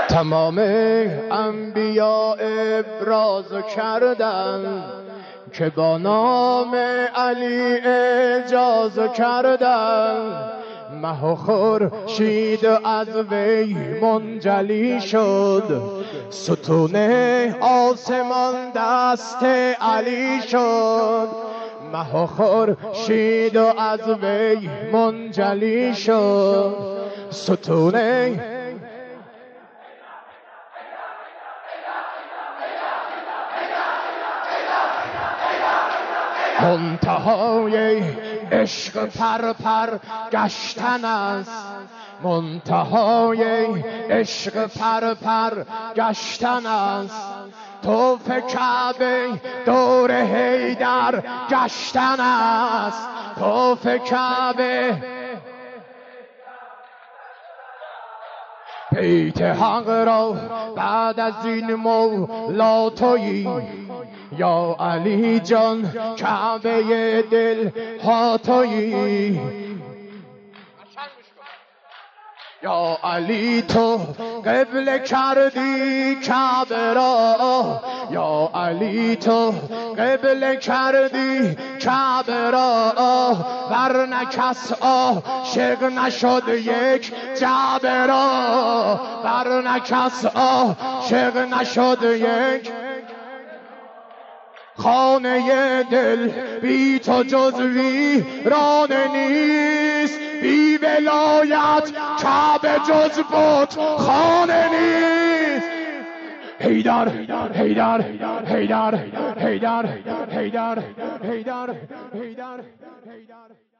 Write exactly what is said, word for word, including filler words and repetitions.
تمام انبیاء ابراز کردن که با نام علی اعجاز کردن. مه و خورشید از وی منجلی شد، ستون آسمان دست علی شد. مه و خورشید از وی منجلی شد، ستون منتهای عشق پر پر گشتن است، منتهای عشق پر پر گشتن است. طوف کعبه دور حیدر گشتن است، طوف کعبه بیت حق را بعد از این مولا تویی. یا علی جان کعبه دل ها تویی. یا علی تو قبله کردی کعبه را، یا علی تو قبله کردی کعبه را. ورنه کس عاشق نشد یک جعبه را، ورنه کس عاشق نشد یک. خانه دل بی تو جز ویران نیست، بی ولایت کعبه جز بت خانه نیست. حیدر حیدر حیدر حیدر حیدر حیدر حیدر حیدر حیدر